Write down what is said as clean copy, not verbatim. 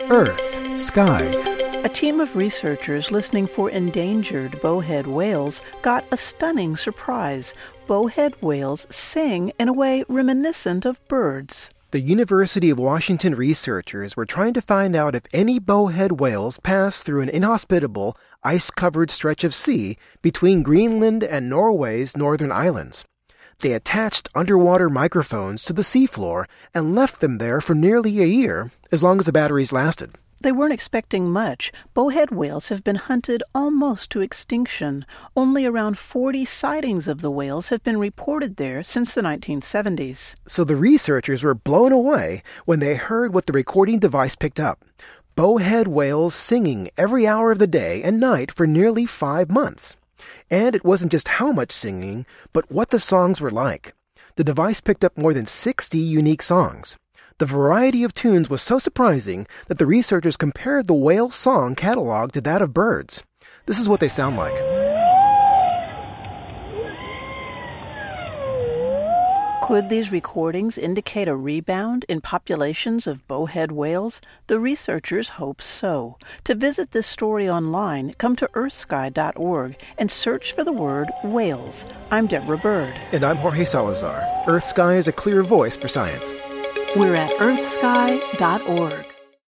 Earth, Sky. A team of researchers listening for endangered bowhead whales got a stunning surprise. Bowhead whales sing in a way reminiscent of birds. The University of Washington researchers were trying to find out if any bowhead whales pass through an inhospitable, ice-covered stretch of sea between Greenland and Norway's northern islands. They attached underwater microphones to the seafloor and left them there for nearly a year, as long as the batteries lasted. They weren't expecting much. Bowhead whales have been hunted almost to extinction. Only around 40 sightings of the whales have been reported there since the 1970s. So the researchers were blown away when they heard what the recording device picked up. Bowhead whales singing every hour of the day and night for nearly 5 months. And it wasn't just how much singing, but what the songs were like. The device picked up more than 60 unique songs. The variety of tunes was so surprising that the researchers compared the whale song catalog to that of birds. This is what they sound like. Could these recordings indicate a rebound in populations of bowhead whales? The researchers hope so. To visit this story online, come to earthsky.org and search for the word whales. I'm Deborah Bird. And I'm Jorge Salazar. Earth Sky is a clear voice for science. We're at earthsky.org.